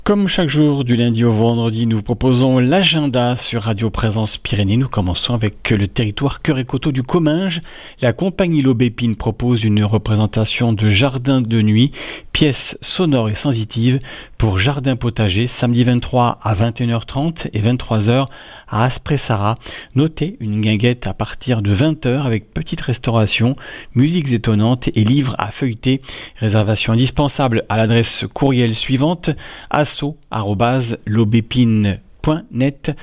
Comme chaque jour, du lundi au vendredi, nous vous proposons l'agenda sur Radio Présence Pyrénées. Nous commençons avec le territoire Cœur et Coteaux du Comminges. La compagnie L'Aubépine propose une représentation de jardin de nuit, pièces sonores et sensitives pour jardin potager, samedi 23 à 21h30 et 23h à Aspressara. Notez une guinguette à partir de 20h avec petite restauration, musiques étonnantes et livres à feuilleter. Réservation indispensable à l'adresse courriel suivante: asso@l'aubépine.net,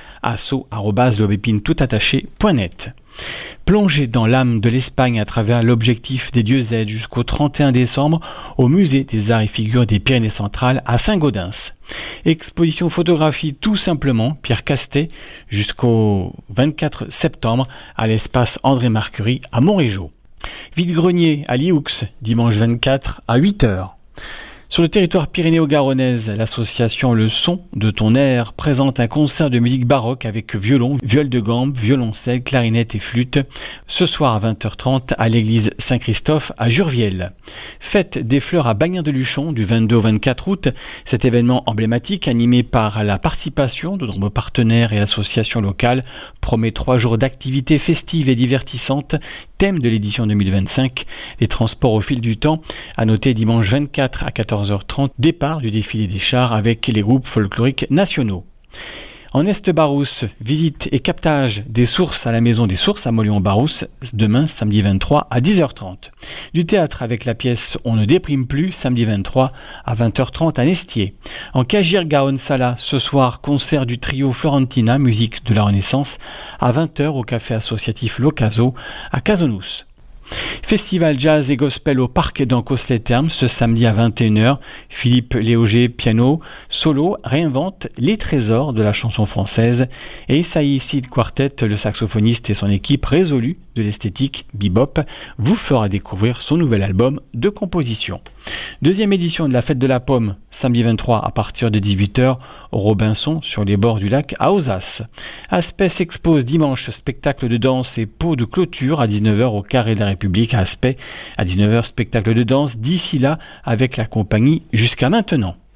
asso@l'aubépine.net. Plongez dans l'âme de l'Espagne à travers l'objectif des Dieux aides jusqu'au 31 décembre au musée des Arts et Figures des Pyrénées-Centrales à Saint-Gaudens. Exposition photographie tout simplement Pierre Castet jusqu'au 24 septembre à l'espace André Marcury à Montrégeau. Vide-grenier à Lioux dimanche 24 à 8h. Sur le territoire pyrénéo-garonnaise, l'association Le Son de ton air présente un concert de musique baroque avec violon, viol de gambe, violoncelle, clarinette et flûte, ce soir à 20h30 à l'église Saint-Christophe à Jurviel. Fête des fleurs à Bagnères-de-Luchon du 22 au 24 août. Cet événement emblématique, animé par la participation de nombreux partenaires et associations locales, promet 3 jours d'activités festives et divertissantes. Thème de l'édition 2025, les transports au fil du temps. À noter dimanche 24 à 14h30, départ du défilé des chars avec les groupes folkloriques nationaux. En Est-Barousse, visite et captage des sources à la Maison des Sources à Mauléon-Barousse, demain samedi 23 à 10h30. Du théâtre avec la pièce On ne déprime plus, samedi 23 à 20h30 à Nestier. En Cagir-Gaon-Sala, ce soir, concert du trio Florentina, musique de la Renaissance, à 20h au café associatif L'Ocaso à Casonous. Festival jazz et gospel au Parc d'Ancos-les-Thermes ce samedi à 21h. Philippe Léauger, piano, solo, réinvente les trésors de la chanson française. Et Isaïe Sid Quartet, le saxophoniste et son équipe résolue de l'esthétique bebop, vous fera découvrir son nouvel album de composition. Deuxième édition de la Fête de la Pomme, samedi 23 à partir de 18h au Robinson sur les bords du lac à Ozas. Aspect s'expose dimanche, spectacle de danse et pot de clôture à 19h au Carré de la République à Aspect. À 19h, spectacle de danse d'ici là avec la compagnie Jusqu'à maintenant.